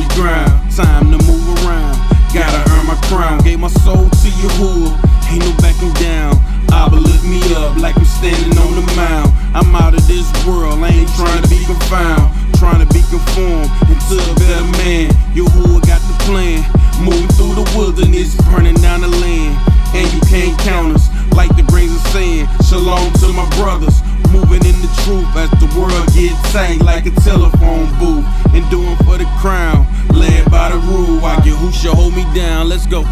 the ground. Time to move around, gotta earn my crown. Gave my soul to Yahuwah, ain't no backing down. Abba lift me up like I'm standing on the mound. I'm out of this world, I ain't trying to be confound, trying to be conformed into a better man. Yahuwah got the plan, moving through the wilderness, burning down the land. And you can't count us like the grains of sand. Shalom to my brothers, moving in the truth as the world gets tight like a telephone booth. And doing for the crown, led by the rule. Why Yahusha hold me down, let's go.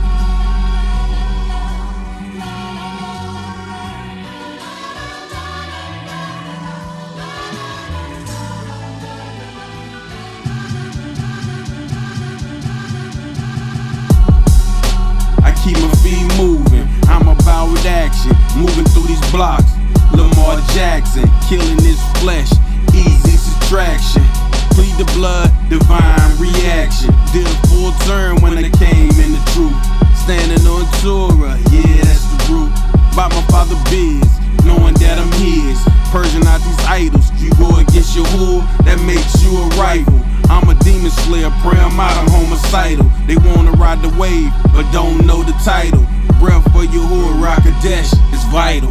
Keep my feet moving, I'm about with action. Moving through these blocks, Lamar Jackson. Killing this flesh, easy subtraction. Plead the blood, divine reaction. Did a full turn when I came in the truth. Standing on Torah, yeah, that's the root. By my father biz, knowing that I'm his. Purging out these idols, you go against Yahuwah, that makes you a rival. I'm a demon slayer, pray I'm out, I'm homicidal. They wanna ride the wave, but don't know the title. Breath for Yahuwah, Rakadesh is vital.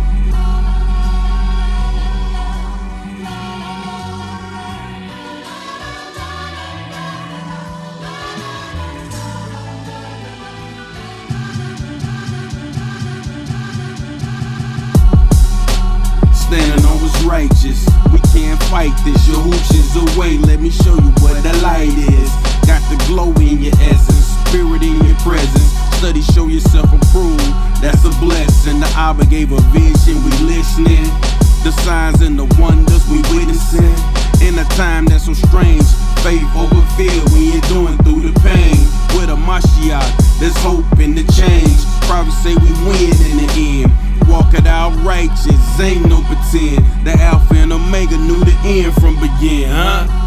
Standing on what's righteous, we can't fight this. Yahusha's away, let me show you what the light is. Got the glow in your essence, spirit in your presence. Study, show yourself approved, that's a blessing. The Abba gave a vision, we listening. The signs and the wonders we witnessing. In a time that's so strange, faith over fear, we enduring through the pain. With a Mashiach, there's hope in the change. Prophets say we win in the end. Walk it out righteous, ain't no pretend. The Alpha and Omega knew the end from begin, huh?